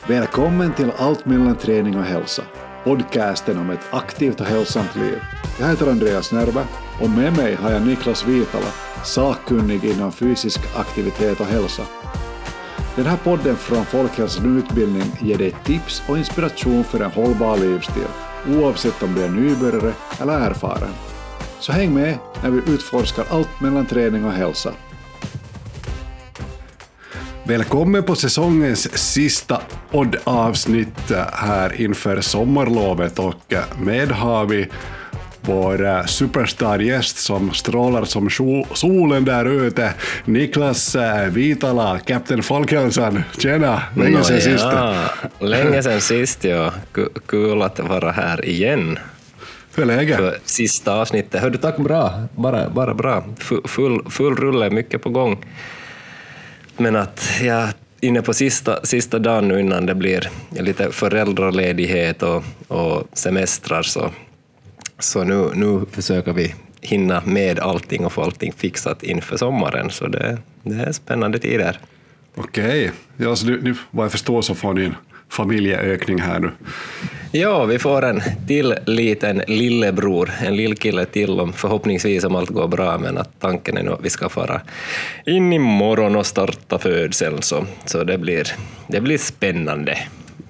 Välkommen till Allt mellan träning och hälsa, podcasten om ett aktivt och hälsosamt liv. Jag heter Andreas Närbe och med mig har jag Niklas Viitala, sakkunnig inom fysisk aktivitet och hälsa. Den här podden från Folkhälsan utbildning ger dig tips och inspiration för en hållbar livsstil, oavsett om du är nybörjare eller erfaren. Så häng med när vi utforskar allt mellan träning och hälsa. Välkommen på säsongens sista poddavsnitt här inför sommarlovet, och med har vi vår superstargäst som strålar som solen där ute, Niklas Viitala, Captain Folkhälsan. Tjena, länge sen sist. Länge sen sist, ja. Kul att vara här igen. Hur är läget? För sista avsnittet. Hörde, tack, bra. Bara bra. Full rulle, mycket på gång. Men att jag är inne på sista dagen nu innan det blir lite föräldraledighet och semestrar, så nu försöker vi hinna med allting och få allting fixat inför sommaren, så det är spännande tider. Okej, ja, så nu vad jag förstår så får ni en familjeökning här nu. Ja, vi får en till liten lillebror, en lillkille till, förhoppningsvis om allt går bra, men att tanken är nu att vi ska fara in imorgon och starta födseln, så det blir spännande.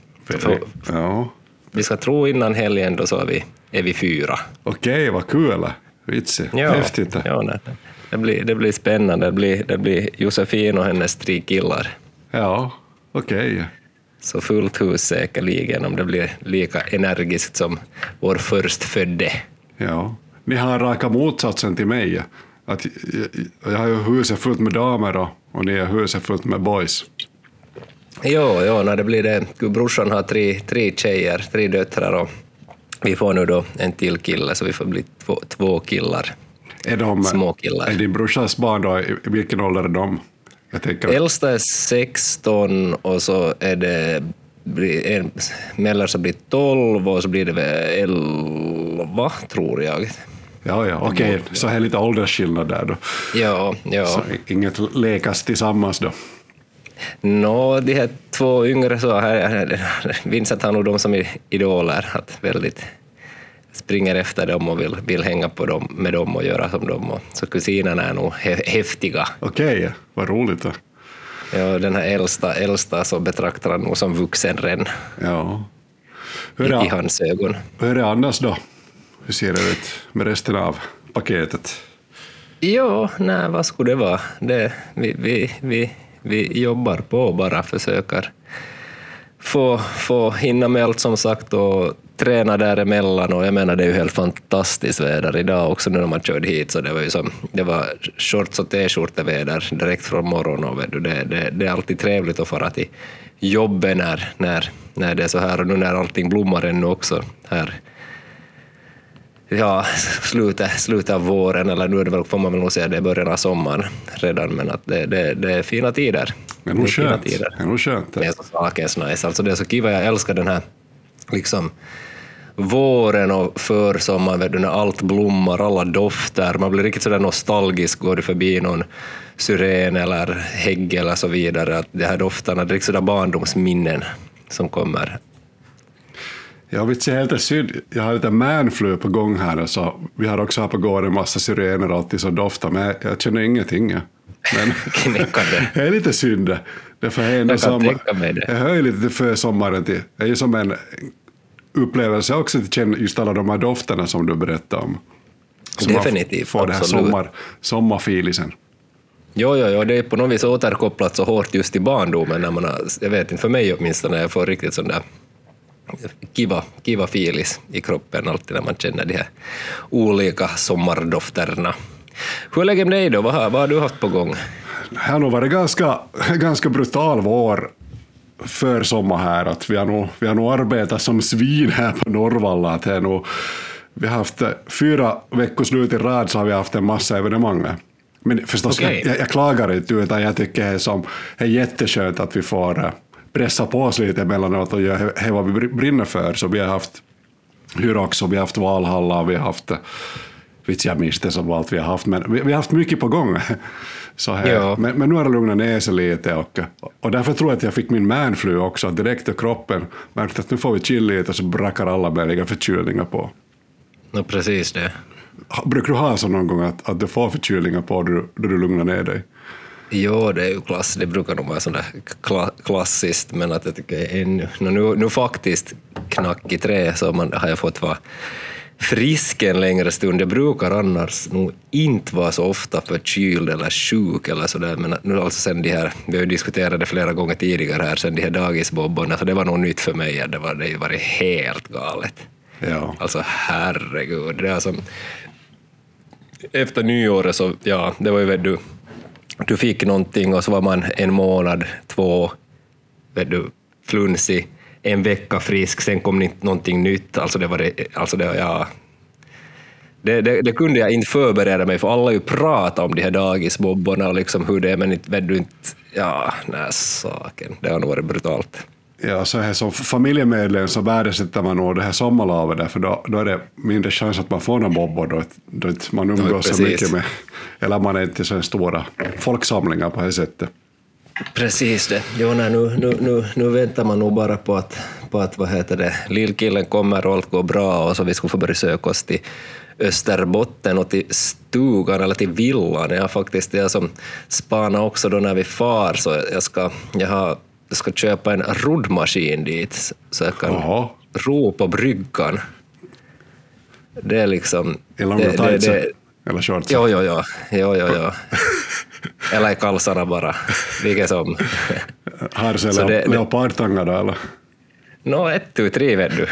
Ja. Vi ska tro innan helgen då så är vi 4. Okej, vad kul. Vitsig. Ja, häftigt. Ja, det blir spännande. Det blir Josefin och hennes 3 killar. Ja, okej. Så fullt hus säkerligen, om det blir lika energiskt som vår förstfödde. Ja, ni har raka motsatsen till mig. Att jag har ju huset fullt med damer och ni har huset fullt med boys. Jo, när det blir det. Brorsan har 3 tjejer, 3 döttrar, och vi får nu då en till kille, så vi får bli 2 killar. Är de små killar. Är din brorsas barn då, i vilken ålder är de? Äldsta är 16, och så är det mellersta blir 12, och så blir det 11, tror jag. Ja, okej. Så är lite åldersskillnad där då. Ja. Så inget lekas tillsammans då? De här 2 yngre, så här Vincent har nog de som idoler, att väldigt springer efter dem och vill hänga på dem, med dem och göra som dem. Och så kusinerna är nog häftiga. Okej, vad roligt då. Ja, den här äldsta så betraktar han nog som vuxen redan. Ja. I hans ögon. Hur är det annars då? Hur ser det ut med resten av paketet? Ja, nej, vad skulle det vara? Vi jobbar på, bara försöker få hinna med allt, som sagt, och träna däremellan. Och jag menar, det är ju helt fantastiskt väder idag också nu när man körde hit, så det var shorts och t-skjorteväder direkt från morgonen, och det är alltid trevligt att fara till jobbet när det är så här, och nu när allting blommar ännu också här. Ja, slutet av våren, eller nu är det väl, får man väl nog säga, det är början av sommaren redan, men att det är fina tider. Det är nog skönt. Det är så sakens nice. Alltså det är så kiva, jag älskar den här liksom våren och försommaren, när allt blommar, alla dofter, man blir riktigt sådär nostalgisk, går du förbi någon syren eller hägg eller så vidare, att det här dofterna, det är riktigt sådär barndomsminnen som kommer. Jag vet inte, helt synd. Jag har lite manflu på gång här, så vi har också här på gården en massa syrener och alltid så doftar, men jag känner ingenting. Men det är lite synd. Därför jag hör ju lite för sommaren till. Det är ju som en upplevelse också att känna just alla de här dofterna som du berättade om. Så definitivt. Får det här sommarfilisen. Jo, det är på något vis återkopplat så hårt just i barndomen, när man har, jag vet inte, för mig åtminstone, jag får riktigt sån där kiva filis i kroppen alltid när man känner de här olika sommardofterna. Hur lägger det dig då? Vad har du haft på gång? Det har nog varit ganska brutal vår för sommar här. Att vi har nog arbetat som svin här på Norrvalla. Att vi har haft 4 veckoslut i rad, så har vi haft en massa evenemang. Men förstås, jag klagar inte, utan jag tycker det är jätteskönt att vi får pressa på oss lite emellanåt och göra vad vi brinner för. Så vi har haft Hyrox, och vi har haft Valhalla, vi har haft vet jag miste som allt vi har haft, men vi har haft mycket på gång. Så här. Ja. Men nu har det lugnat ner sig lite och därför tror jag att jag fick min manflu också direkt i kroppen. Märkte att nu får vi chill lite och så brakar alla möjliga förkylningar på. No, precis det. Brukar du ha så någon gång att du får förkylningar på då du lugnar ner dig? Jo, det är ju klass. Det brukar nog vara sådär klassiskt, men att jag tycker ännu... Nu faktiskt knack i trä så har jag fått vara frisk en längre stund. Jag brukar annars nog inte vara så ofta förkyld eller sjuk eller sådär, men nu alltså sen de här, vi har ju diskuterat det flera gånger tidigare här, sen de här dagisbobborna, så det var nog nytt för mig. Det har ju varit helt galet. Ja. Alltså herregud, det är som... Efter nyåret så, ja, det var ju du fick någonting och så var man en månad, 2, flunsig, en vecka frisk, sen kom inte någonting nytt. Det kunde jag inte förbereda mig för. Alla ju pratat om de här dagisbobborna och liksom hur det är, men inte, saken. Det har nog varit brutalt. Ja, så här som familjemedlem så värdesätter man nog det här sommarlovet där, för då är det mindre chans att man får någon bobbor då man umgås så mycket med, eller man är inte så stora folksamlingar på det sättet. Precis det. Jo, nu väntar man nog bara på att vad heter det, lillkillen kommer och allt går bra och så vi ska få börja söka oss till Österbotten och till stugan eller till villan. Jag som spanar också då när vi far, så jag ska köpa en roddmaskin dit så jag kan ro på bryggan. Det är liksom... I långa tights eller shorts? Ja. Eller i kalsarna bara. Vilket som. Har du så leopardtangar då eller? No, 1, 2, 3 vet du.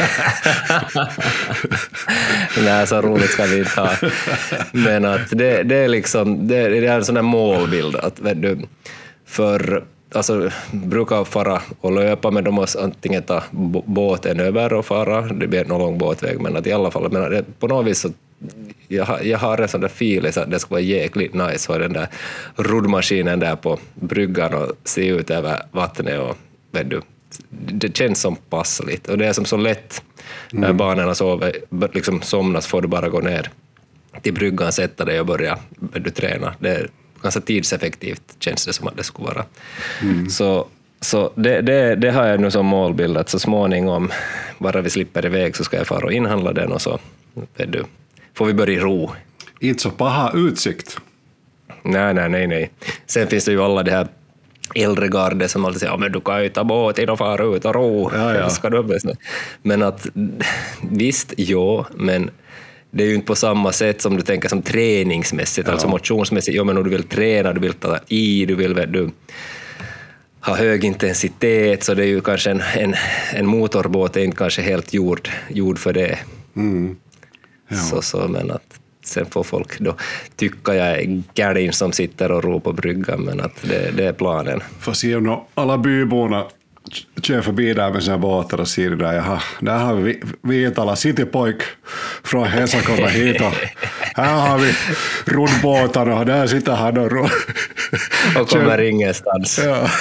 Nej, så roligt ska vi inte ha. Men att det är liksom, det är en sån här målbild att vet du, för alltså brukar fara och löpa, men de måste antingen ta båten över och fara, det blir någon lång båtväg, men att i alla fall, men på något vis så jag har en sån där feeling så att det ska vara jäkligt nice och den där roddmaskinen där på bryggan och se ut över vattnet och vet du, det känns som passligt och det är som så lätt när barnen sover, liksom somnas, får du bara gå ner till bryggan, sätta dig och börja träna. Det är ganska tidseffektivt, känns det som att det skulle vara. Så det har jag nu som målbild att så småningom, bara vi slipper iväg, så ska jag fara och inhandla den och så vet du, får vi börja ro. Inte så paha utsikt. Nej. Sen finns det ju alla det här äldre garde som alltid säger men du kan ju ta båten och fara ut och ro. Ja. Ska du, men att visst, men det är ju inte på samma sätt som du tänker som träningsmässigt, alltså motionsmässigt. Ja, men om du vill träna, du vill ta du vill ha hög intensitet, så det är ju kanske en motorbåt är inte kanske helt gjord för det. Ja. Så men att sen får folk då tycka jag är gärdin som sitter och ror på bryggan, men att det är planen. Får se om alla byborna kör förbi där med sina båtar och ser det där har vi Vitala citypojk från Hesa kommer hit och här har vi roddbåtarna och där sitter han och ror. Och kommer ingenstans. Ja.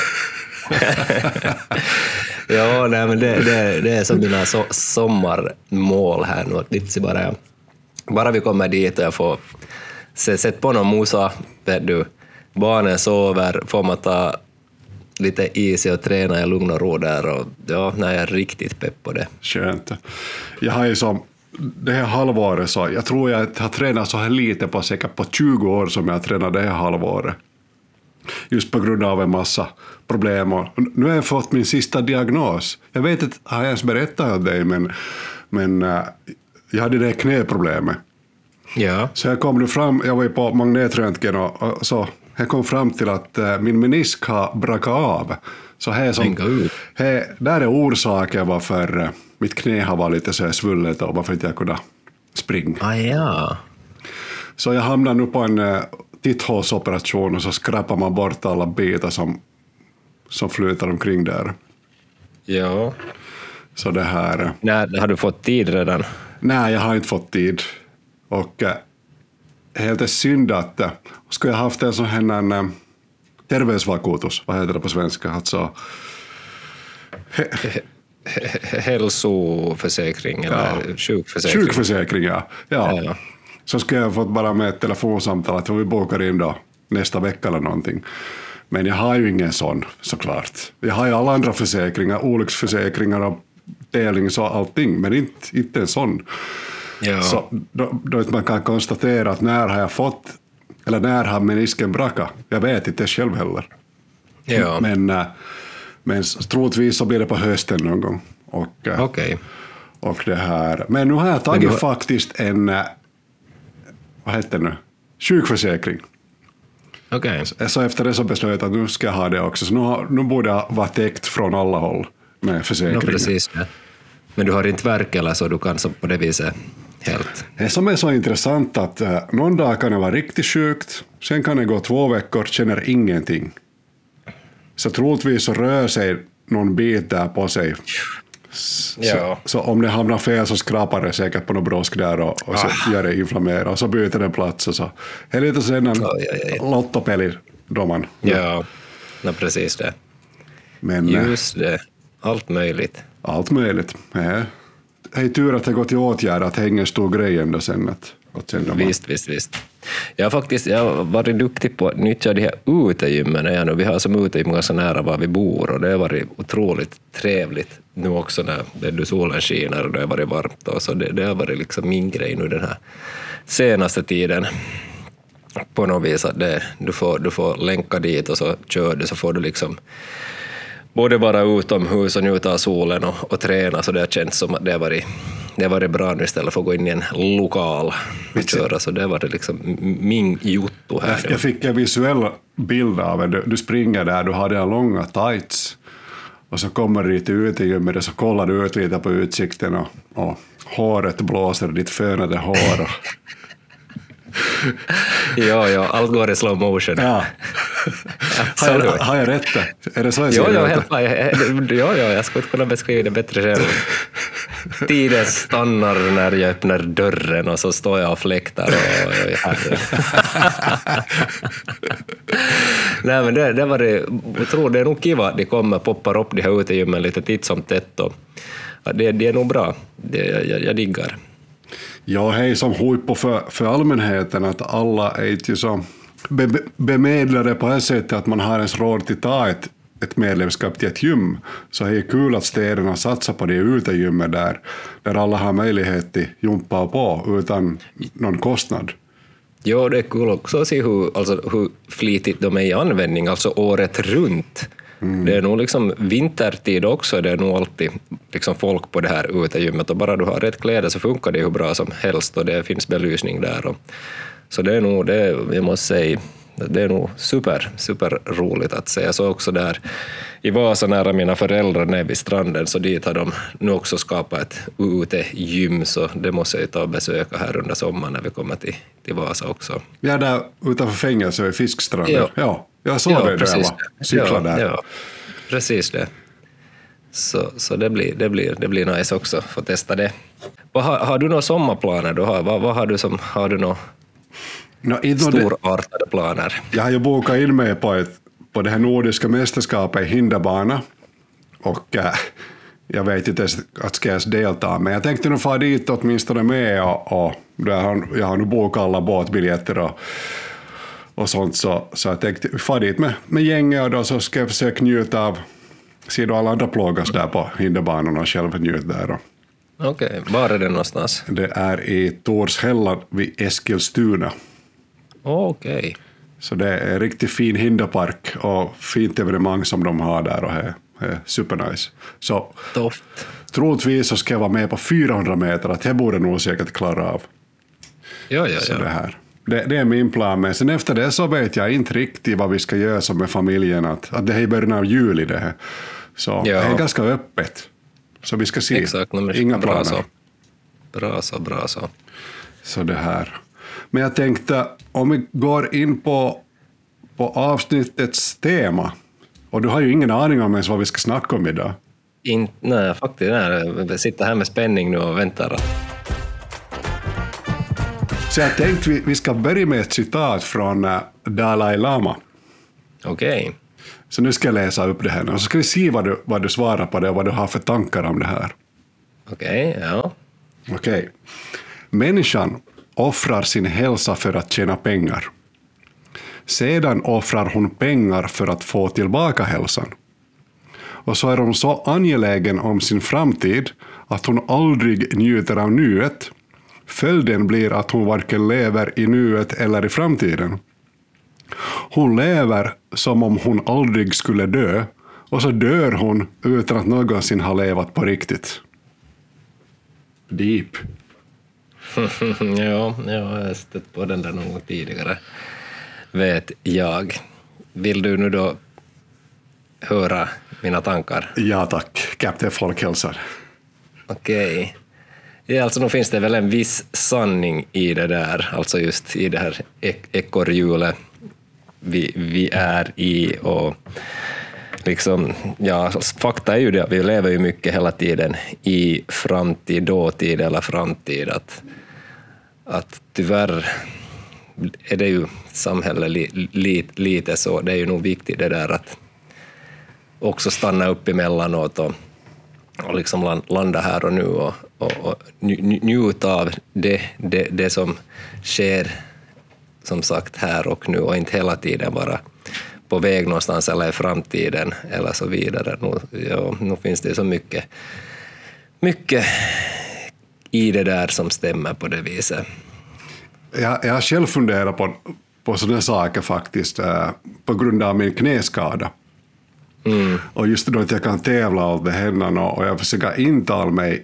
Ja, nej, men det är som mina sommarmål här nu. Att bara vi kommer dit och jag får sätta på någon musa, vet du, barnen sover, får man ta lite is och träna i lugn och ro där, och ja, jag är riktigt pepp på det. Skönt. Jag har ju som det här halvåret så jag tror jag har tränat så här lite på säkert på 20 år som jag tränat det här halvåret. Just på grund av en massa problem. Och nu har jag fått min sista diagnos. Jag vet inte, har jag ens berättat om dig, men jag hade det här knäproblemet. Ja. Så jag kom fram, jag var ju på magnetröntgen och så jag kom fram till att min menisk har brakat av. Så där är orsaken varför mitt knä har varit lite så svullet och varför inte jag kunde springa. Ja. Så jag hamnade nu på en titthålsoperation och så skrapar man bort alla bitar som flyter omkring där. Ja. Så det här... Nej, har du fått tid redan? Nej, jag har inte fått tid. Och helt synd att skulle jag haft en sån här terveysvakuutus, vad heter det på svenska? Alltså, hälsoförsäkring eller sjukförsäkring. Sjukförsäkring, ja. så skulle jag fått bara med ett telefonsamtal att vi bokar in då nästa vecka eller någonting. Men jag har ju ingen sån, såklart. Jag har ju alla andra försäkringar, olycksförsäkringar och delnings och allting, men inte en sån. Ja. Så då man kan konstatera att när har jag fått, eller när har menisken brakat? Jag vet inte själv heller. Ja. Men troligtvis så blir det på hösten någon gång. Okej. Och det här. Men nu har jag tagit faktiskt en, vad heter det nu? Sjukförsäkring. Okej. Så efter det så beslöt jag att nu ska jag ha det också. Så nu borde jag vara täckt från alla håll med försäkringen. Precis. Ja. Men du har inte verk eller så du kan så på det viset helt. Det som är så intressant att någon dag kan det vara riktigt sjukt. Sen kan det gå 2 veckor, känner ingenting. Så troligtvis så rör sig någon bit där på sig. Så om det hamnar fel så skrapar det säkert på något brosk där och så gör det inflammera och så byter den plats och så. Det är lite sen en lottopeli då man. Ja, precis det. Men, just det, allt möjligt. Allt möjligt. Det är tur att det går till åtgärd att det hänger stor grej ändå sen. Visst. Jag har varit duktig på att nyttja de här utegymmen. Vi har som utegym ganska nära var vi bor och det har varit otroligt trevligt nu också när solen skiner och det har varit varmt. Och så det har varit liksom min grej nu den här senaste tiden. På något vis att du får länka dit och så kör du så får du liksom både vara utomhus och njuta av solen och träna, så det känns som att det har varit bra nu istället för att gå in i en lokal och köra, så det var det liksom min jotto här. Jag fick en visuell bild av det. Du springer där, du har dina långa tights och så kommer du dit ut i gymmet så kollar du ut lite på utsikten och håret blåser, ditt fönade hår. Ja, allt går i slow motion. Ja. Har jag rätt? Är det så jag säger? Ja, jag skulle kunna beskriva det bättre själv. Tiden stannar när jag öppnar dörren och så står jag och fläktar. Nej, men det var det. Jag tror det är nog kiva att de poppar upp de här utegymmen lite titt som tätt. Och det är nog bra. Jag diggar. Ja, hej som hojpo för allmänheten att alla är inte så bemedlade på det sättet att man har ens råd till ta ett medlemskap till ett gym. Så det är kul att städerna satsar på det utegymmet där alla har möjlighet till jumpa på utan någon kostnad. Ja, det är kul också att se hur flitigt de är i användning, alltså året runt. Det är nog liksom vintertid också, det är nog alltid liksom folk på det här utegymmet och bara du har rätt kläder så funkar det hur bra som helst och det finns belysning där. Så det är nog, jag måste säga, det är nog super roligt att se. Jag såg också där i Vasa nära mina föräldrar nere vid stranden, så dit har de nu också skapat ett utegym, så det måste jag ta och besöka här under sommaren när vi kommer till Vasa också. Ja, där utanför fängelse i Fiskstranden. Ja, jag såg det där jag cyklade där. Ja, precis det. Så det blir nice också för att testa det. Har du några sommarplaner? Vad har du som har du några storartade planer? Jag har ju bokat in mig på det här nordiska mästerskapet i hinderbana och jag vet inte att ska jag delta, men jag tänkte nog få dit åtminstone med och jag har nu bokat alla båtbiljetter och sånt, så jag tänkte få dit med gänget och då så ska jag försöka njuta av, se då alla andra plågas där på hinderbanan och själv njuta där. Okej, var är det någonstans? Det är i Torshälla vid Eskilstuna. Okej. Så det är en riktigt fin hinderpark och fint evenemang som de har där och det är supernice. Så Toft. troligtvis så ska jag vara med på 400 meter, att det borde nog säkert klara av. Ja. Det är min plan, men sen efter det så vet jag inte riktigt vad vi ska göra som med familjen, att det är i början av juli det här. Så det är ganska öppet. Så vi ska se. Exakt, inga planer. Bra så. Så det här. Men jag tänkte, om vi går in på avsnittets tema, och du har ju ingen aning om ens vad vi ska snacka om idag. Nej, faktiskt. Jag sitter här med spänning nu och väntar. Så jag tänkte vi ska börja med ett citat från Dalai Lama. Okej. Så nu ska jag läsa upp det här och så ska vi se vad du svarar på det och vad du har för tankar om det här. Okej. Människan offrar sin hälsa för att tjäna pengar. Sedan offrar hon pengar för att få tillbaka hälsan. Och så är hon så angelägen om sin framtid att hon aldrig njuter av nuet. Följden blir att hon varken lever i nuet eller i framtiden. Hon lever som om hon aldrig skulle dö, och så dör hon utan att någonsin ha levat på riktigt. Deep. Ja, jag har stött på den där någon gång tidigare, vet jag. Vill du nu då höra mina tankar? Ja tack, Kapten Folkhälsan. Okej. Ja, alltså nu finns det väl en viss sanning i det där, alltså just i det här ekorrhjulet vi är i, och liksom, ja, fakta är ju det, vi lever ju mycket hela tiden i framtid, dåtid eller framtid, att tyvärr är det ju samhället lite så, det är ju nog viktigt det där att också stanna upp emellanåt och liksom landa här och nu och njuta av det som sker, som sagt, här och nu, och inte hela tiden bara på väg någonstans eller i framtiden eller så vidare. Nu finns det så mycket i det där som stämmer på det viset. Jag har själv funderat på sådana saker faktiskt på grund av min knäskada. Och just då att jag kan tävla åt det händerna, och jag försöker intala mig.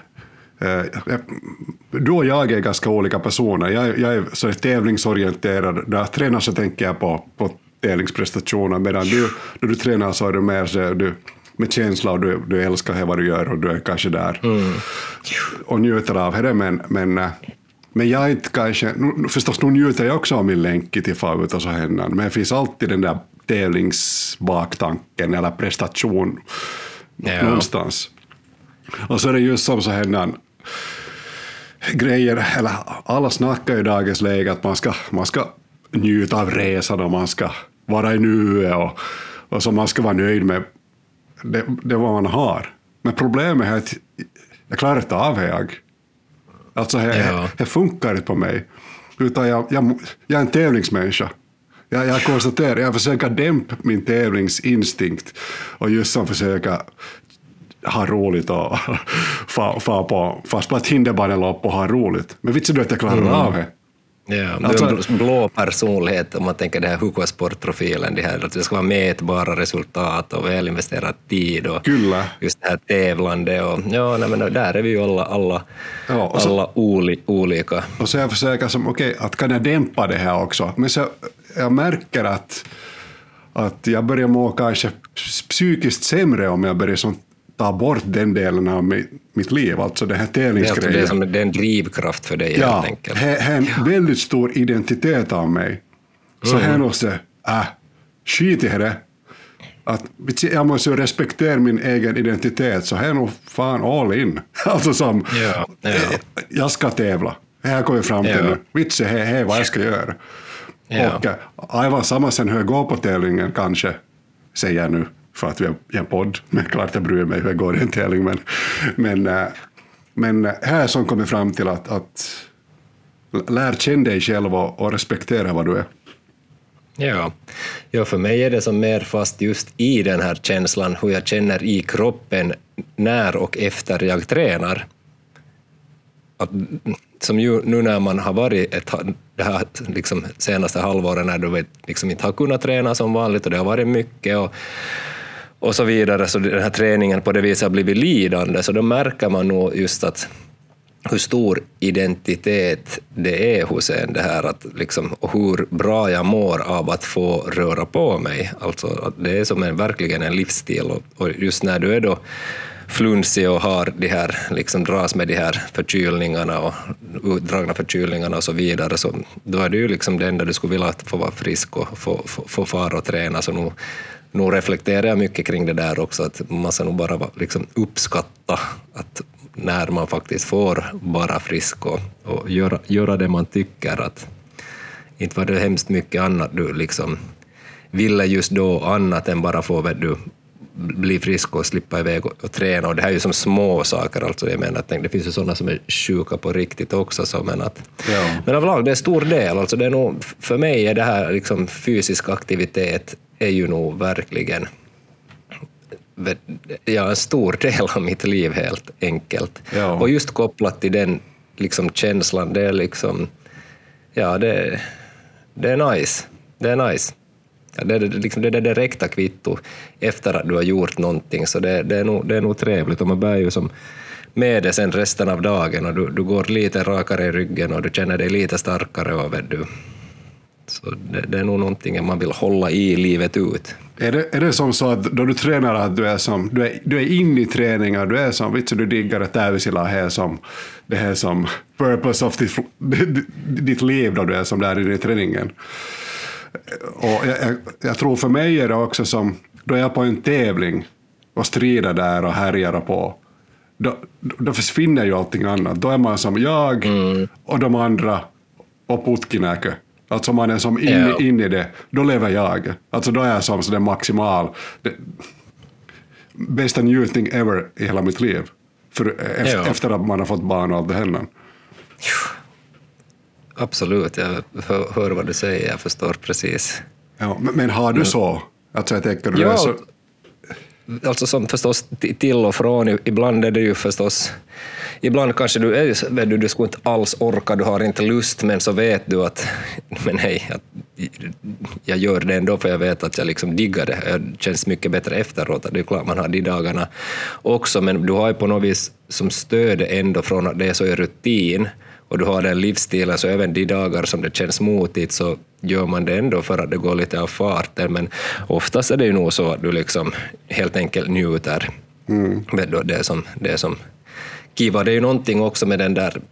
Då och jag är ganska olika personer. Jag är så tävlingsorienterad. När jag tränar så tänker jag på tävlingsprestationer, medan när du tränar så är du mer så, du med känsla, och du älskar vad du gör, och du är kanske där och njuter av det, men jag är inte kanske, förstås nu njuter jag också av min länk till få ut och så händer, men det finns alltid den där tävlingsbaktanken eller prestation någonstans. Och så är det just som så händer grejer, eller alla snackar i dagens läge att man ska njuta av resan, och man ska vara i nuet, och så man ska vara nöjd med det vad man har. Men problemet är att jag klarar inte av det. Alltså det funkar inte på mig. Utan jag är en tävlingsmänniska. Jag konstaterar, jag försöker dämpa min tävlingsinstinkt och just som försöka ha roligt och fast på ett hinderbanelopp och ha roligt. Men vet du att jag klarar av det? Ja, alltså, det är en blå personlighet om man tänker det här Hugo-sportprofilen, det här att det ska vara mätbara resultat och välinvesterad tid och Kyllä. Just det här tävlande och men där är vi ju alla olika. Och så jag försöker som att kan jag dämpa det här också, men så jag märker att jag börjar må kanske psykiskt sämre om jag börjar som ta bort den delen av mitt liv, alltså det här tävlingsgrejen. Det är en drivkraft för dig helt enkelt. Ja, det är en väldigt stor identitet av mig. Så här måste skit i det. Att jag måste respektera min egen identitet, så här är nog fan all in. Alltså som, jag ska tävla. Här kommer jag fram till nu. Vitsi, här är vad jag ska göra. Ja. Och aivan samma sen hur jag går på tävlingen kanske, säger jag nu. För att vi har en podd, men klart jag bryr mig hur jag går i en tävling. Men här som kommer fram till att lär känna dig själv och respektera vad du är. Ja, för mig är det som mer fast just i den här känslan, hur jag känner i kroppen när och efter jag tränar. Som ju, nu när man har varit det här liksom senaste halvåret när du liksom inte har kunnat träna som vanligt och det har varit mycket och så vidare, så den här träningen på det viset har blivit lidande, så då märker man nog just att hur stor identitet det är hos en, det här att liksom, och hur bra jag mår av att få röra på mig. Alltså att det är som verkligen en livsstil, och just när du är då flunsig och har de här, liksom dras med de här förkylningarna och utdragna förkylningarna och så vidare, så då är det ju liksom det enda du skulle vilja få vara frisk och få fara och träna. Så nu reflekterar jag mycket kring det där också, att man ska nog bara liksom uppskatta att när man faktiskt får vara frisk och göra det man tycker, att inte var det hemskt mycket annat du liksom ville just då, annat än bara få bli frisk och slippa iväg och träna. Och det här är ju som små saker, alltså jag menar, det finns ju sådana som är sjuka på riktigt också, så men överlag det är en stor del, alltså det är nog, för mig är det här liksom fysisk aktivitet är ju nog verkligen en stor del av mitt liv, helt enkelt. Ja. Och just kopplat till den liksom känslan, det är liksom, ja, det är nice. Det är nice. Ja, det är liksom det direkta kvitto efter att du har gjort någonting, så det är nog trevligt, och man bär ju som med det sen resten av dagen, och du går lite rakare i ryggen och du känner dig lite starkare över du. Så det är nog någonting man vill hålla i livet ut. Är det som så att då du tränar att du är inne i träningar, du är som, du diggar att täysillä det här som purpose of ditt liv då du är som där inne i träningen. Och jag tror för mig är det också som, då jag är på en tävling och strider där och härjar på, då försvinner ju allting annat. Då är man som jag och de andra och putkinäkö. Alltså man är som inne i det, då lever jag. Alltså då är jag som så det maximal, bästa njutning ever i hela mitt liv. Efter att man har fått barn och allt det händer. Absolut, jag hör vad du säger, jag förstår precis. Ja, men har du så? Alltså jag tänker, du är så... Alltså som förstås till och från, ibland är det ju förstås, ibland kanske du skulle inte alls orka, du har inte lust, men så vet du att, men hej, jag gör det ändå för jag vet att jag liksom diggar det, det känns mycket bättre efteråt, det är klart man har de dagarna också, men du har ju på något vis som stöd ändå från att det är så i rutin, och du har den livsstilen, så även de dagar som det känns motigt så gör man det ändå för att det går lite av farten, men oftast är det ju nog så att du liksom helt enkelt njuter. Det som kiva. Det är ju någonting också med den där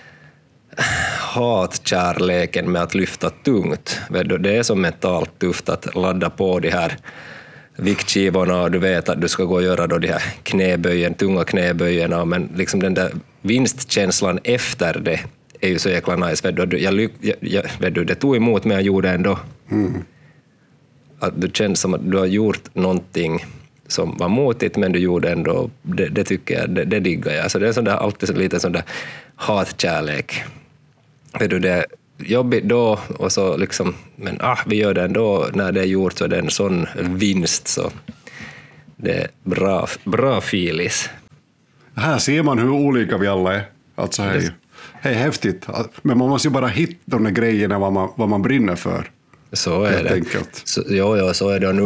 hatkärleken med att lyfta tungt. Det är så mentalt tufft att ladda på de här viktskivorna, och du vet att du ska gå och göra då de här tunga knäböjerna, men liksom den där vinstkänslan efter det är ju så jäkla nice. Det tog emot, men jag gjorde ändå. Att du känns som att du har gjort någonting som var motigt, men du gjorde ändå, det tycker jag, det diggar jag. Så det är sån där, alltid lite sån där hatkärlek. Det är jobbigt då, och så liksom, men vi gör det ändå, när det är gjort så är det en sån vinst, så det är bra filis. Här ser man hur olika vi alla är. Alltså hej, häftigt. Men man måste ju bara hitta de där grejerna vad man brinner för. Så är det. Så är det.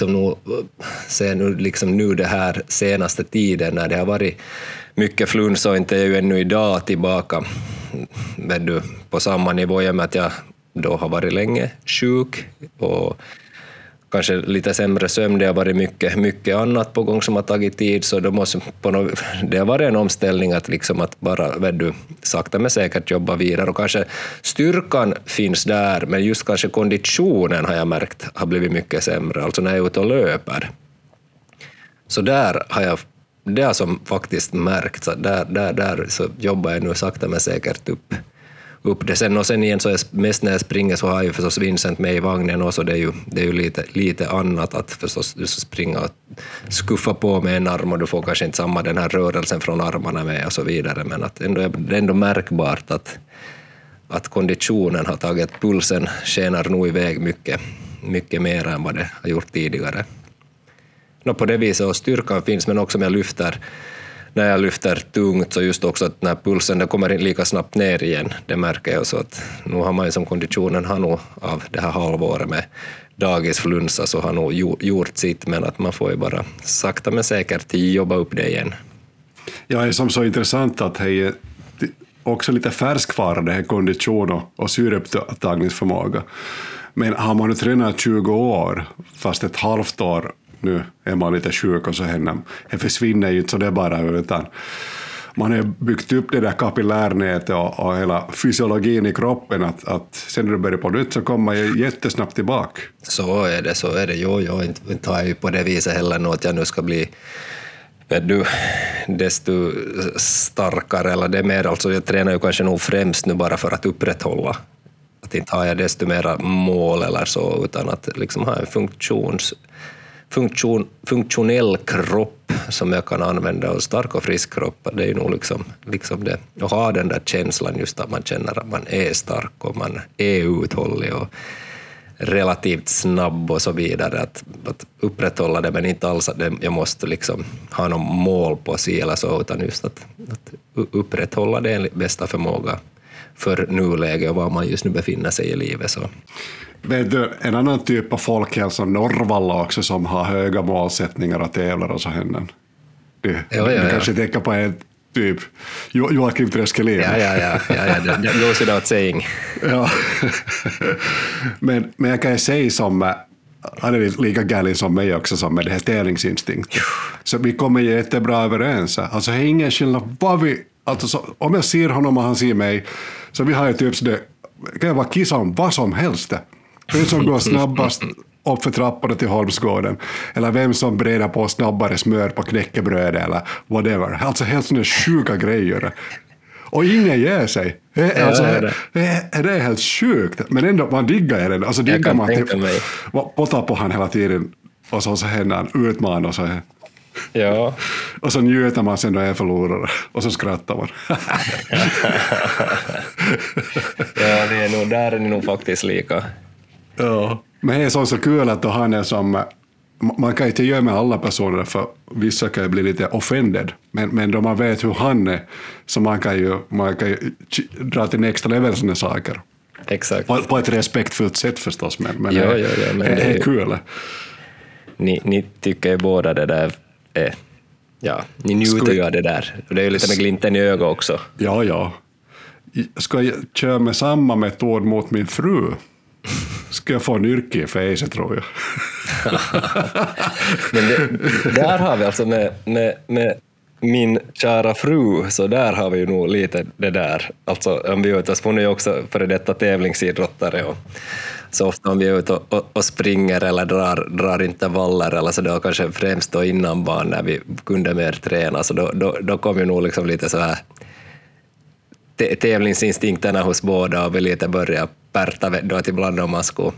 Nu det här senaste tiden när det har varit mycket flun, så inte är ju ännu idag tillbaka på samma nivå, i och med att jag då har varit länge sjuk och kanske lite sämre sömn. Det har varit mycket annat på gång som har tagit tid, så det har varit en omställning att bara sakta men säkert jobba vidare, och kanske styrkan finns där, men just kanske konditionen har jag märkt har blivit mycket sämre, alltså när jag är ute och löper. Så där har jag som faktiskt märkt, så där så jobbar jag nu sakta men säkert upp det sen, och sen igen så är mest när jag springer så har jag ju förstås Vincent med i vagnen, och så det är ju lite annat att förstås du ska springa och skuffa på med en arm, och du får kanske inte samma den här rörelsen från armarna med och så vidare, men att det är ändå märkbart att konditionen har tagit, pulsen skenar nog iväg mycket mer än vad det har gjort tidigare. På det viset, och styrkan finns, men också när jag lyfter tungt, så just också att när pulsen den kommer in lika snabbt ner igen, det märker jag, så att nu har man ju som konditionen har nog av det här halvåret med dagisflunsa så har nog gjort sitt, men att man får ju bara sakta men säkert jobba upp det igen. Ja, det är som så intressant att det är också lite färskvara det här kondition och syreupptagningsförmåga. Men har man nu tränat 20 år, fast ett halvt år nu är man lite sjuk och så det försvinner ju inte så det bara, utan man har byggt upp det där kapillärnätet och hela fysiologin i kroppen, att sen när du börjar på nytt så kommer man jättesnabbt tillbaka. Så är det. Jag inte har ju på det viset heller något att jag nu ska bli desto starkare, eller det är mer, alltså jag tränar ju kanske nog främst nu bara för att upprätthålla, att inte har jag desto mera mål eller så, utan att liksom ha en funktionell kropp som jag kan använda, och stark och frisk kropp, det är ju nog liksom det. Och ha den där känslan just att man känner att man är stark och man är uthållig och relativt snabb och så vidare, att upprätthålla det, men inte alls att jag måste liksom ha någon mål på sig eller så, utan just att upprätthålla det enligt bästa förmåga för nuläge och var man just nu befinner sig i livet. Så. Vet du, en annan typ av folkhälsa, Norrvalla också, som har höga målsättningar och tävlar och så händer. Du kanske tänker på en typ Joakim Treskelin. Ja, det goes without saying. Ja. men jag kan ju säga som han är lika galen som mig också, som med det här tävlingsinstinkt. Så vi kommer ju jättebra överens. Alltså det är ingen skillnad vad vi, alltså så, om jag ser honom och han ser mig, så vi har ju typ så det kan vara kissa om vad som helst. Vem som går snabbast upp för trapporna till Holmsgården, eller vem som breder på snabbare smör på knäckebröd eller whatever. Alltså helt sådana sjuka grejer. Och ingen ger sig. Alltså, det är helt sjukt. Men ändå, man diggar den. Alltså diggar man typ potar på han hela tiden, och så händer han utmanar och så här. Ja. Och så njuter man sen då jag förlorar, och så skrattar man. Ja, där är ni nog faktiskt lika. Ja. Men det är så kul att han är som, man kan inte göra med alla personer, för vissa kan ju bli lite offended, men då man vet hur han är, så man kan ju dra till nästa level sådana saker. Exakt. På ett respektfullt sätt förstås, men men det är kul. Ni tycker ju båda det där ni njuter ju av det där. Och det är ju lite med glimten i ögat också. Ja. Ska jag köra med samma metod mot min fru? Ska jag få en yrke i fejset, tror jag. Men där har vi alltså med min kära fru, så där har vi ju nog lite det där. Alltså om vi är ute, hon är ju också före detta tävlingsidrottare, och så ofta om vi är ute och springer eller drar intervaller eller så, då kanske främst då innan barn när vi kunde mer träna, så då kom ju nog liksom lite så här tävlingsinstinkterna hos båda, och vi lite börja pärta då, att ibland om man skulle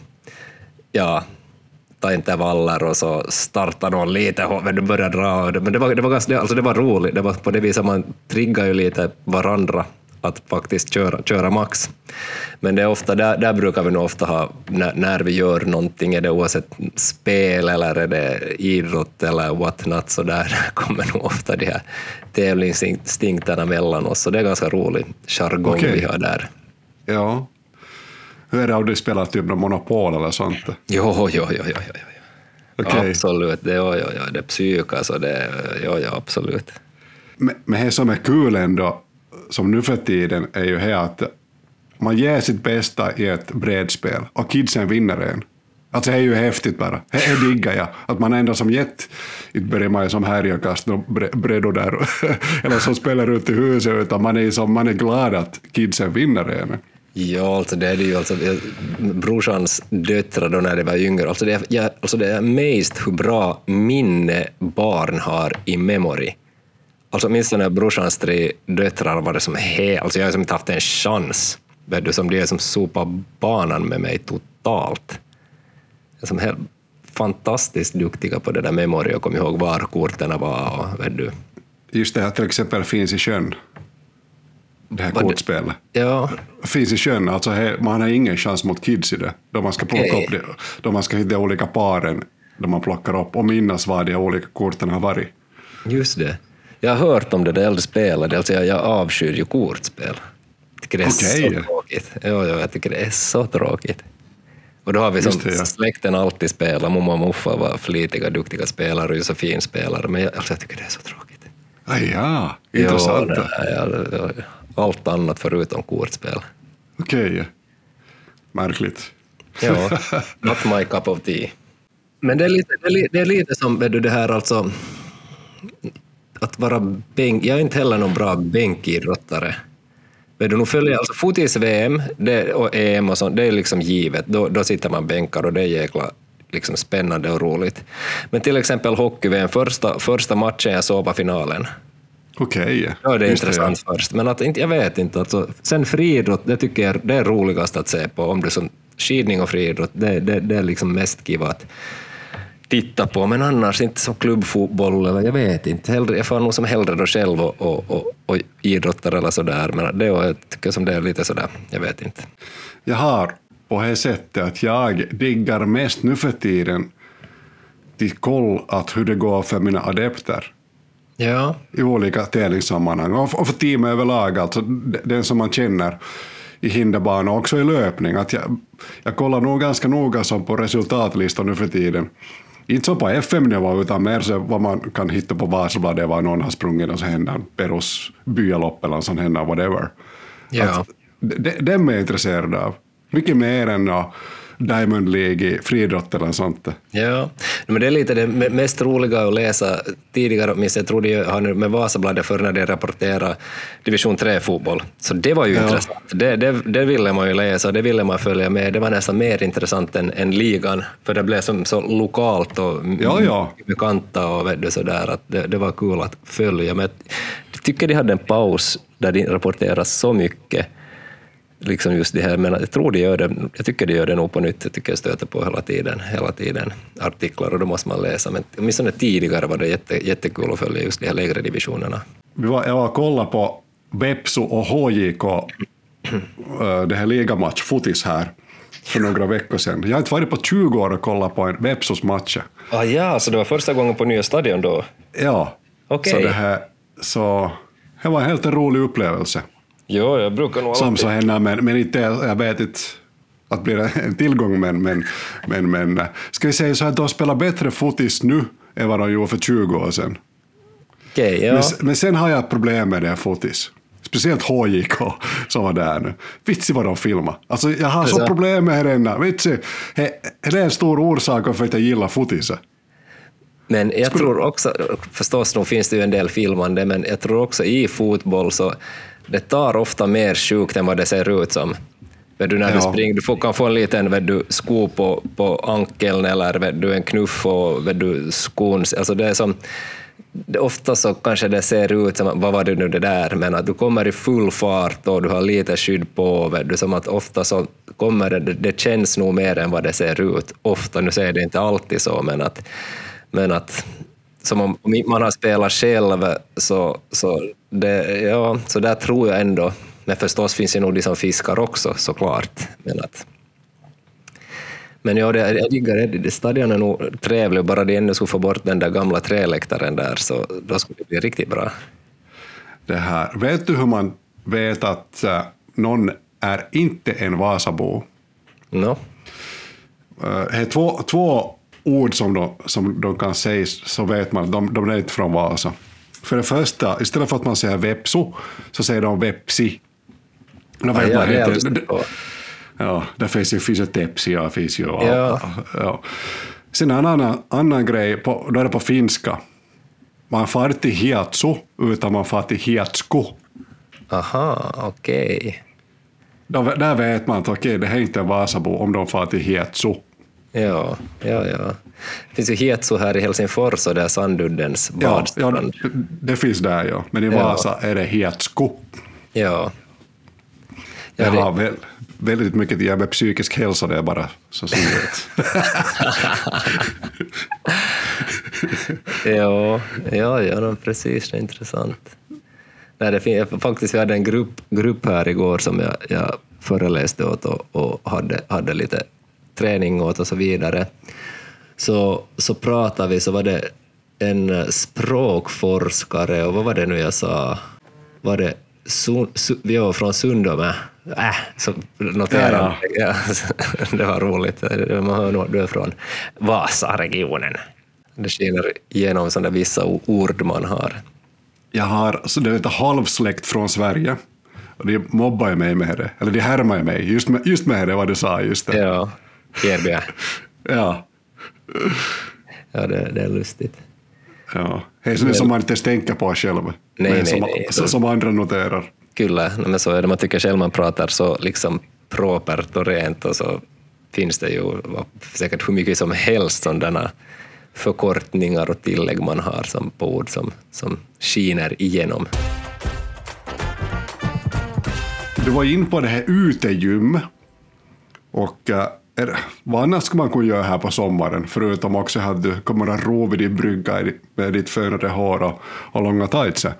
ta intervaller och så starta någon lite, men du började dra, men det var roligt, det var på det viset man triggar ju lite varandra att faktiskt köra max. Men det är ofta, där brukar vi nog ofta ha, när vi gör någonting, är det oavsett spel eller är det idrott eller what not, så där kommer nog ofta de här tävlingsinstinkterna mellan oss, så det är ganska rolig jargong vi har där. Ja. Hur är det om du spelar typ Monopol eller sånt? Jo. Okay. Absolut, det psykas och det, absolut. Men det som är kul ändå, som nu för tiden, är ju här att man ger sitt bästa i ett brädspel och kidsen vinner en. Alltså det är ju häftigt bara. Det diggar jag. Att man ändå som inte börjar man som här och kastar brädor där eller som spelar ut i huset, utan man är glad att kidsen vinner en. Ja, alltså det är ju alltså brorsans döttrar då när det var yngre. Alltså det är mest hur bra minne barn har i memory. Alltså minst när brorsans 3 döttrar var det som alltså jag har som inte haft en chans. Vet du, som det är som sopa banan med mig totalt. Jag är som helt fantastiskt duktiga på det där memory och kom ihåg var korten var och vet du. Just det här till exempel finns i sjön. Det här kortspelet. Ja. Finns i sjön, alltså man har ingen chans mot kids i det. Då man ska plocka upp det, då man ska hitta olika paren då man plockar upp och minnas vad de olika korten har varit. Just det. Jag har hört om det där äldre spelet, alltså jag avskyr ju kortspel. Jag tycker det är så tråkigt. Ja, jag tycker det är så tråkigt. Och då har vi som släkten alltid spelat, mamma och muffa var flitiga, duktiga spelare och Josefin spelare, men jag tycker det är så tråkigt. Ja, intressant. Allt annat förutom kortspel. Okej. Märkligt. Ja, not my cup of tea. Men det är lite som det här alltså att vara bänk. Jag är inte heller någon bra bänkidrottare. Men nu följer alltså fotis-VM och EM och sånt, det är liksom givet. Då sitter man bänkar och det är jäkla liksom spännande och roligt. Men till exempel hockey-VM, första matchen jag såg på finalen. Okej. Ja, det är intressant först. Men att, jag vet inte. Alltså, sen friidrott, det tycker jag det är roligast att se på. Om det är som skidning och friidrott, det är liksom mest kiva att titta på, men annars inte som klubbfotboll eller jag vet inte. Jag får nog som hellre då själv och idrottare eller sådär, men det jag tycker som det är lite sådär, jag vet inte. Jag har på det sättet att jag diggar mest nu för tiden till koll att hur det går för mina adepter. Ja. I olika tävlingssammanhang och för team överlag, alltså den som man känner i hinderbana och också i löpning. Att jag kollar nog ganska noga som på resultatlistan nu för tiden. Inte så på FM-nivå utan mer så vad man kan hitta på Vasabladet, var någon har sprungit och så händer Perus byalopp eller så händer whatever. Ja. Det är jag intresserad av. Mycket mer än Diamond League i friidrott eller sånt. Ja, men det är lite det mest roliga att läsa tidigare, minst jag trodde jag har nu med Vasabladet för när de rapporterar division 3-fotboll. Så det var ju intressant. Det ville man ju läsa, det ville man följa med. Det var nästan mer intressant än ligan, för det blev som så lokalt och bekanta och sådär, att det var kul att följa. Men jag tycker de hade en paus där de rapporterar så mycket. Liksom just det här, men jag tror de gör det, jag tycker de gör det nog på nytt, jag tycker jag stöter på hela tiden artiklar och då måste man läsa, men åtminstone tidigare var det jättekul att följa just de här lägre divisionerna. Jag var och kollade på Vepsu och HJK det här ligamatch, fotis här för några veckor sedan. Jag har inte varit på 20 år och kollat på en Vepsus match. Så det var första gången på nya stadion då? Ja, okay. Så det var en helt rolig upplevelse. Jo, jag brukar nog som så händer, men inte, jag vet inte att blir det en tillgång, men ska vi säga så att de spelar bättre fotis nu än vad de gjorde för 20 år sedan. Okay, ja. Men sen har jag problem med det här fotis. Speciellt HJK som var där nu. Vitsi vad de filmar. Alltså jag har så problem med det ända. Vitsi, det är en stor orsak för att jag gillar fotiset. Men jag tror också, förstås nog finns det ju en del filmande, men jag tror också i fotboll så det tar ofta mer sjukt än vad det ser ut som. När du springer, du kan få en liten sko på ankeln eller en knuff och skon. Alltså det är som, ofta så kanske det ser ut som, vad var det nu det där, men att du kommer i full fart och du har lite skydd på, som att ofta så kommer det känns nog mer än vad det ser ut. Ofta, nu säger det inte alltid så, men att som om man har spelat själv så där tror jag ändå, men förstås finns det nog de som fiskar också såklart, men ja, jag diggar det. Stadion är nog trevlig, bara det ändå skulle få bort den där gamla träläktaren där, så då skulle det bli riktigt bra. Det här, vet du hur man vet att någon är inte en Vasabo? No. Det är två ord som de kan säga, så vet man att de är inte från Vasa. För det första, istället för att man säger Vepsu så säger de Vepsi. Där finns ett Tepsi och finns ju. Ja. Sen en annan grej, då är det på finska. Man far till Hiatsu utan man far till Hiatsku. Aha, okej. Där vet man att det är inte en Vasabo om de far till Hiatsu. Ja. Det finns ju Hietsu här i Helsingfors och det är Sanduddens badstrand. Ja, det finns där, ja. Men i Vasa är det Hietsku. Ja. Jag har väldigt mycket att göra med psykisk hälsa, det är bara så synligt. Ja, precis, det är intressant. Nej, faktiskt, vi hade en grupp här igår som jag föreläste åt och hade lite träning åt och så vidare. Så pratade vi, så var det en språkforskare, och vad var det nu jag sa? Var det vi var från Sundome? Så noterade jag. Det var roligt. Man hör nog, du är från Vasa-regionen. Det skiner igenom sådana vissa ord man har. Jag har så det är ett halvsläkt från Sverige. Och de mobbar mig med det. Eller de härmar mig. Just med det, vad du sa. Just det. Ja, Gerbia. Ja. Ja, det är lustigt. Ja. Det är sådant som man inte ens tänker på själv. Nej. Som andra noterar. Kyllä, men så är det. Man tycker själv man pratar så liksom propert och rent, och så finns det ju säkert hur mycket som helst sådana förkortningar och tillägg man har som på ord som skiner igenom. Du var in på det här utegym, och vad annars ska man kunna göra här på sommaren, förutom också att du kommer att ro vid din brygga med ditt fönade hår och långa tightser.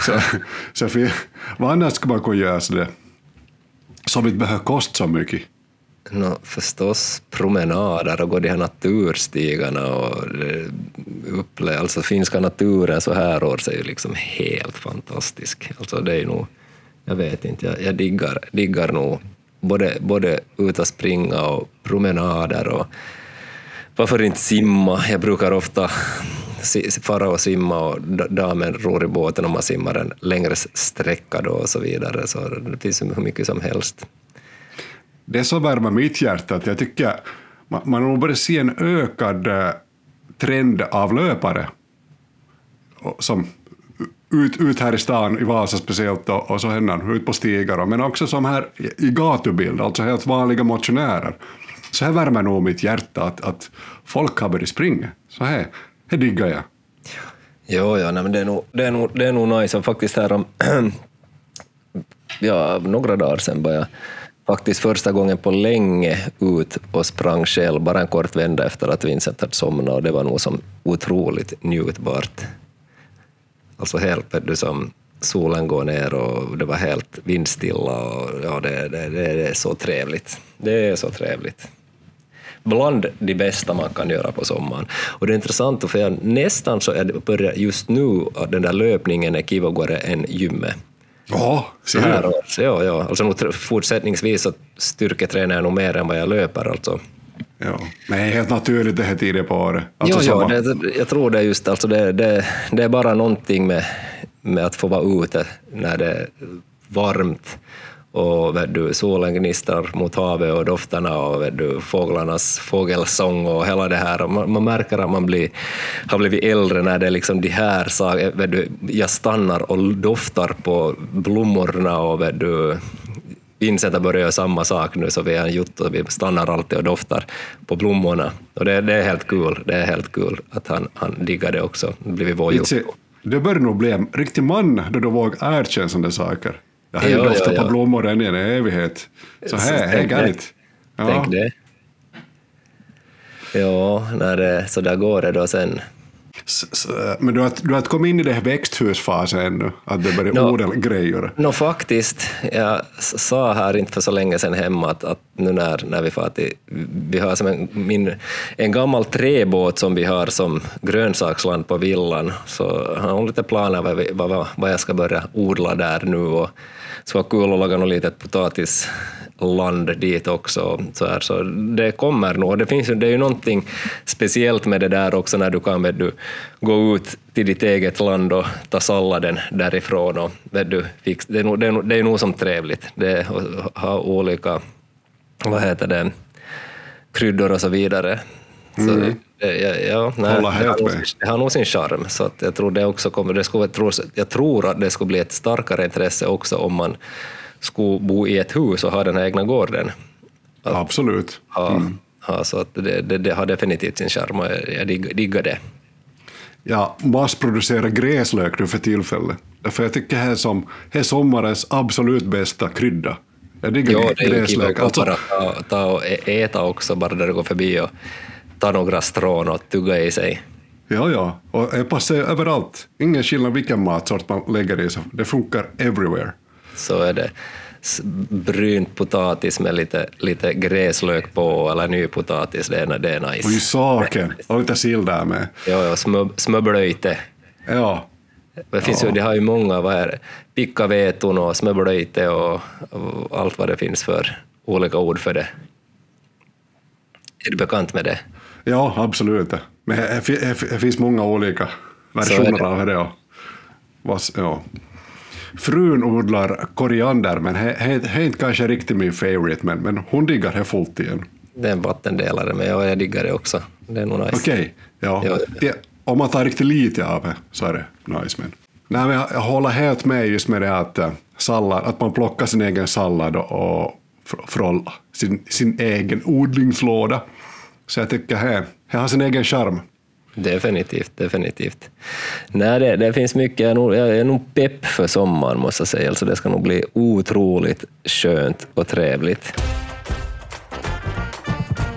Vad annars ska man kunna göra så det, som inte behöver kosta så mycket? Förstås promenader och gå de här naturstigarna och alltså finska naturen så här års är ju liksom helt fantastisk. Alltså det är nog, jag vet inte, jag diggar nog både ut och springa och promenader och varför inte simma. Jag brukar ofta fara och simma och damen ror i båten om man simmar en längre sträcka då och så vidare, så det finns hur mycket som helst. Det är så värmer mitt hjärta att jag tycker man har börjat se en ökad trend av löpare som ut här i stan, i Vasa speciellt, och så händer ut på stigar, men också som här i gatubild, alltså helt vanliga motionärer. Så här värmer nog mitt hjärta att folk har börjat springa. Så här diggar jag. Ja, nej, men det är nog nice. Och faktiskt här om några dagar sedan var jag faktiskt första gången på länge ut och sprang själv, bara en kort vända efter att Vincent hade somnat, och det var nog som otroligt njutbart. Alltså helt som solen går ner och det var helt vindstilla och ja, det är så trevligt. Det är så trevligt. Bland det bästa man kan göra på sommaren. Och det är intressant för jag nästan så jag börjar just nu att den där löpningen är kivogare än gymmet. Ja, så här. Ja. Alltså nog fortsättningsvis så styrketränar jag nog mer än vad jag löper alltså. Ja, men det är helt naturligt det här tidigt på året. Alltså jag tror det är just alltså det är bara någonting med att få vara ute när det är varmt och solen gnistrar mot havet och dofterna och fåglarnas fågelsång och hela det här. Och man märker att man har blivit äldre när det är liksom de här sakerna. Jag stannar och doftar på blommorna och Vincent har börjat göra samma sak nu, så vi har gjort och vi stannar alltid och doftar på blommorna. Och det är helt kul. Det är helt kul att han diggar det också. Det börjar nog bli en riktig man då du vågar erkänna sådana saker. Jag har ju doftat på blommor än i en evighet. Så här galet. Ja. Tänk det. Ja, så där går det då sen. Men du har kommit in i det här växthusfasen ännu, att det börjar odla grejer. Faktiskt, jag sa här inte för så länge sedan hemma att nu när vi får till, vi har som en gammal träbåt som vi har som grönsaksland på villan, så har hon lite planer vad jag ska börja odla där nu, och så var kul att laga något litet potatisland dit också. Så det kommer nog. Det är ju någonting speciellt med det där också när du kan gå ut till ditt eget land och ta salladen därifrån. Och, det är nog som trevligt. Det har olika kryddor och så vidare. Så det har nog sin charm, så att jag tror det också kommer. Jag tror att det skulle bli ett starkare intresse också om man skulle bo i ett hus och ha den här egna gården. Absolut. Så att det har definitivt sin charm och jag diggar det. Ja, massproducera gräslök nu för tillfället. För jag tycker det är sommarens absolut bästa krydda. Jag diggar gräslök. Alltså, bara ta och äta också, bara där det går förbi och ta några strån och tugga i sig. Ja. Och det passar överallt. Ingen skillnad vilken matsort man lägger i, så det funkar everywhere. Så är det. Brynt potatis med lite gräslök på, eller ny potatis, det är nice. Och i saken, och lite sill där med. Ja, smörblöjte. Ja. Det finns ju, det har ju många, pikkavetun och smörblöjte och allt vad det finns för olika ord för det. Är du bekant med det? Ja, absolut. Men det finns många olika versioner av det. Ja. Frun odlar koriander, men det är inte kanske riktigt min favorite, men hon diggar det fullt igen. Det är en vattendelare, men jag diggar det också. Det är nog nice. Okej, ja. Om man tar riktigt lite av det så är det nice. Men jag håller helt med just med det att man plockar sin egen sallad och från sin egen odlingslåda. Så jag tycker det har sin egen charm. Definitivt. Nej, det finns mycket. Jag är nog pepp för sommaren, måste jag säga. Alltså det ska nog bli otroligt skönt och trevligt.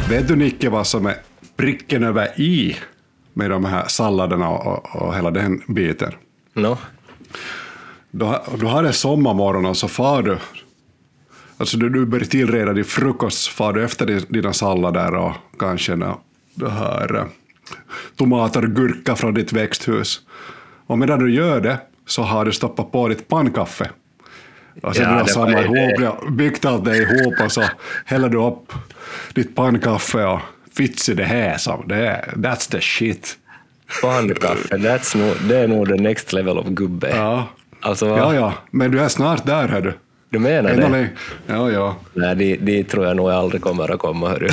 Vet du, Nicke, vad som är pricken över i med de här salladerna och hela den biten? No. Du har det sommarmorgon och så far du. Alltså du börjar tillreda din frukost, far du efter dina sallader och kanske det här tomater och gurka från ditt växthus. Och medan du gör det så har du stoppat på ditt pannkaffe. Och sen du har samlat ihop, byggt allt det ihop och så häller du upp ditt pannkaffe och fitsi det här som that's the shit. Pannkaffe, det är nog the next level of gubbe. Ja. Alltså, Ja, men du är snart där, hör du. Du menar det? Ja. Nej, det tror jag nog aldrig kommer att komma, hörru.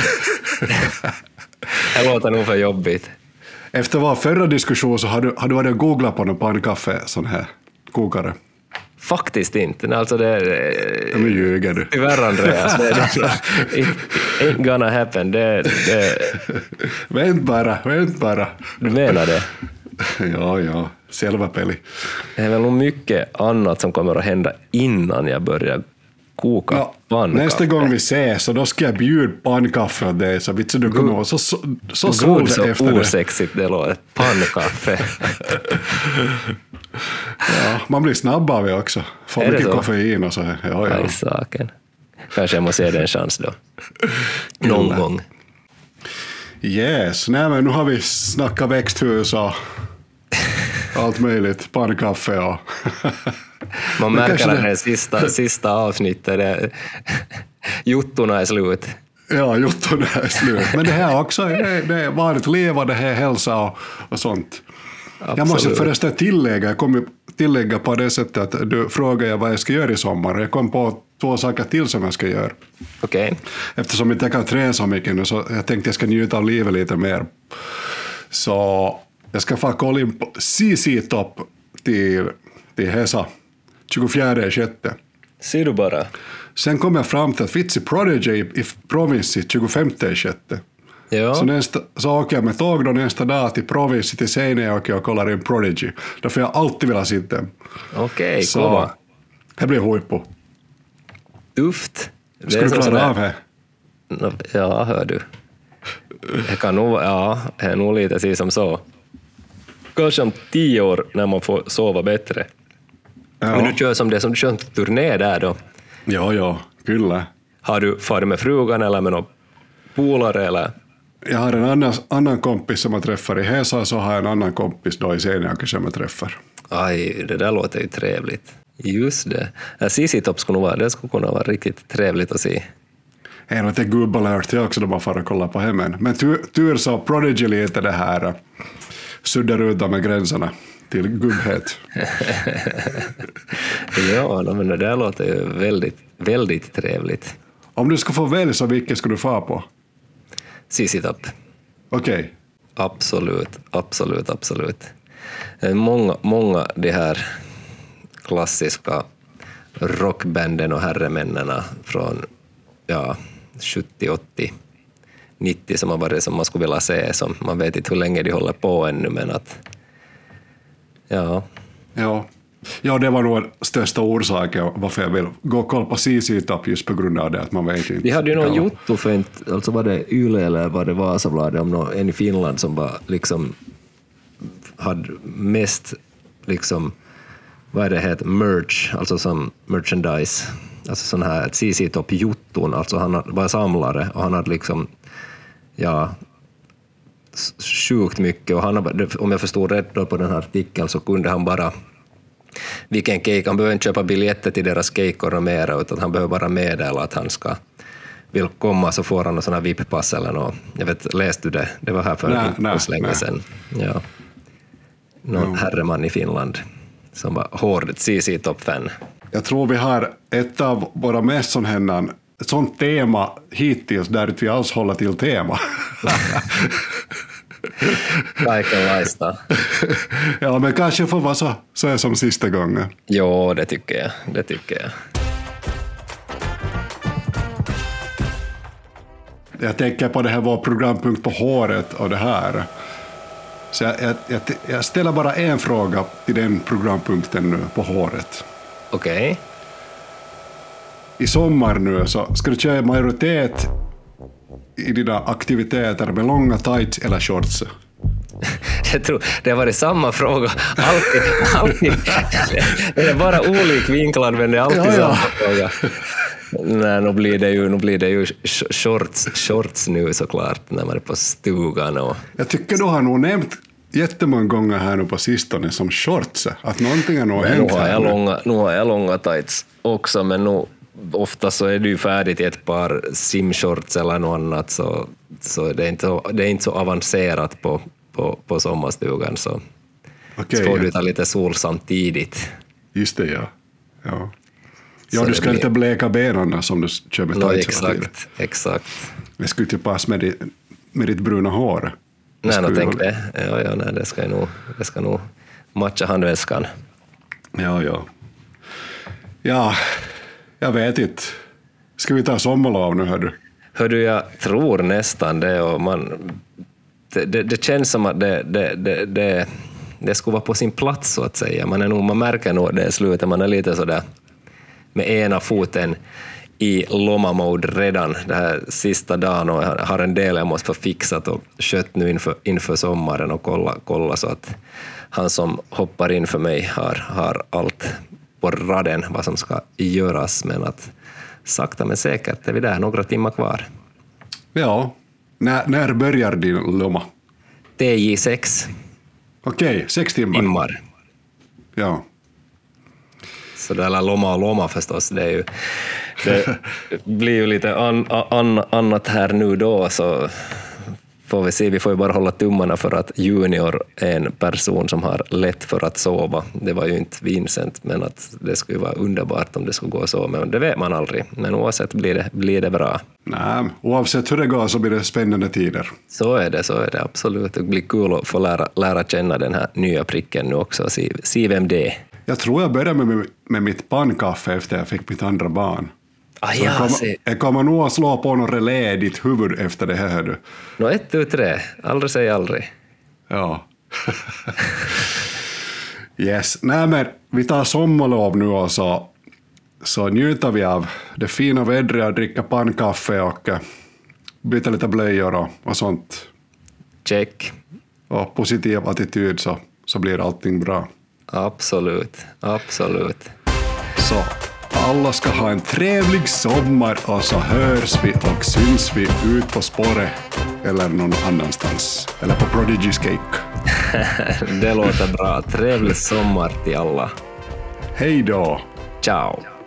Det låter nog för jobbigt. Efter vår förra diskussion så har du varit och googlat på någon pannkaffe, sån här kokare. Faktiskt inte. Alltså det Men ljuger du. Tyvärr, Andreas. It ain't gonna happen. Vänt bara. Du menar det? Ja. Själva peli. Det är väl nog mycket annat som kommer att hända innan jag börjar koka pannkaffe. Nästa gång vi ses så då ska jag bjuda pannkaffe av dig så vitsen du kommer så såld efter det. Osexigt det låter. Pannkaffe. Ja, man blir snabb av det också. Får mycket koffein och så här. Ja. I saken. Kanske jag måste ge det en chans då. Någon gång. Yes, nej men nu har vi snackat växthus och allt möjligt, pannkaffe och... Man märker att det sista avsnittet, juttorna är slut. Ja, juttorna är slut. Men det här också, det är vanligt leva, det här hälsa och sånt. Absolut. Jag måste förresten tillägga på det sättet att du frågade vad jag ska göra i sommar. Jag kom på 2 saker till som jag ska göra. Okej. Eftersom jag inte kan träna så mycket nu så jag tänkte jag ska njuta av livet lite mer. Så jag ska få kolla in på CC-topp till Hesa 24/6. Ser du bara? Sen kom jag fram till att Vitsi Prodigy i Provinsi 25/6. Ja. Så åker jag med tåg då nästa dag till Provinsi till Seinäjoki och kollar in Prodigy. Därför jag alltid vill ha sitt dem. Okej, så det blir huippu. Tufft. Ska du klara av det? Ja, hör du. Det är nog lite så som så. Kanske om 10 år när man får sova bättre. Ja. Men du kör som du kör en turné där då. Ja, kyllä. Har du farit med frugan eller med någon polare eller? Jag har en annan kompis som jag träffar i Hesa, så har jag en annan kompis då i Seinäjoki som jag träffar. Aj, det där låter ju trevligt. Just det. CC-topp skulle kunna vara riktigt trevligt att se. Det är något gubbalört jag också då man får kolla på hemmen. Men tur så Prodigy lite det här suddar ut med gränserna till gubbhet. Ja, men det där låter ju väldigt, väldigt trevligt. Om du ska få välja så vilket ska du få på? CC-topp. Okej. Absolut. Många de här klassiska rockbanden och herremännena från 70, 80, 90 som har varit som man skulle vilja se, som man vet inte hur länge de håller på ännu, men att Ja, det var nog största orsaken varför jag vill gå och kolla på CC-topp, just på grund av det att man vet inte. Vi hade ju någon juttofint, alltså var det Yle eller var det Vasabladet, om en i Finland som var liksom hade mest liksom, vad är det heter, merch, alltså som merchandise, alltså sån här CC-topp jutton, alltså han var samlare och han hade liksom sjukt mycket, och han, om jag förstod rätt då på den här artikeln, så kunde han bara vilken cake, han behöver inte köpa biljetter till deras cakeor och mera, utan han behöver bara meddela att han vill komma, så får han en sån här VIP-pass eller något. Jag vet, läste du det? Det var här för så länge sedan. Ja. Någon herreman i Finland som var hård CC-topp-fan. Jag tror vi har ett av våra mest ett sånt tema hittills där vi alls håller till tema. Kaikenlaista. Ja, men kanske får vara så som sista gången. Jo, det tycker jag. Jag tänker på det här var programpunkt på håret och det här. Så jag ställer bara en fråga till den programpunkten nu på håret. Okej. I sommar nu så ska du köra majoritet i dina aktiviteter med långa tights eller shorts? Jag tror det har varit samma fråga. Alltid. Det är bara olik vinklar, men det är alltid samma fråga. Nej, nu blir det ju shorts nu såklart när man är på stugan. Och... Jag tycker du har nog nämnt jättemånga gånger här nu på sistone som shorts, att någonting har nog hänt här. Nu har jag långa tights också, men nu ofta så är det ju färdigt i ett par simshorts eller något annat, så det är inte så avancerat på sommarstugan, så får du ta lite sol samtidigt. Just det, ja. Ja, du ska inte bleka benen som du kör med tights. Exakt. Det skulle inte passa med ditt bruna hår. Nej, jag tänkte det. Nej, det ska nog matcha handväskan. Ja, jag vet inte. Ska vi ta sommarlov nu, hördu? Hördu, jag tror nästan det, och det känns som att det skulle vara på sin plats, så att säga. Man märker nog det i slutet, man är lite sådär med ena foten i Loma-mode redan det här sista dagen, och jag har en del jag måste få fixat och kött nu inför sommaren och kolla så att han som hoppar in för mig har allt på raden vad som ska göras, men att sakta men säkert är vi där, några timmar kvar. Ja, när börjar din Loma? TJ6. Okej, 6 timmar. Ja. Så det är Loma förstås, det blir ju lite annat här nu då, så får vi se. Vi får ju bara hålla tummarna för att Junior är en person som har lätt för att sova. Det var ju inte Vincent, men att det skulle vara underbart om det skulle gå så, men det vet man aldrig. Men oavsett blir det bra. Nej, oavsett hur det går så blir det spännande tider. Så är det absolut. Det blir kul att få lära känna den här nya pricken nu också, se vem det är. Jag tror jag började med mitt pannkaffe efter jag fick mitt andra barn. Jag kommer nog att slå på någon relä i ditt huvud efter det här. 1, 2, 3. Aldrig säg aldrig. Ja. Yes. Nej, men vi tar sommarlov nu, och så njuter vi av det fina vädret och dricka pannkaffe och byta lite blöjor och sånt. Check. Och positiv attityd, så blir allting bra. Absolut. Så alla ska ha en trevlig sommar, och så hörs vi och syns vi ut på spåret eller någon annanstans. Eller på Prodigy's Cake. Det låter bra. Trevlig sommar till alla. Hej då. Ciao.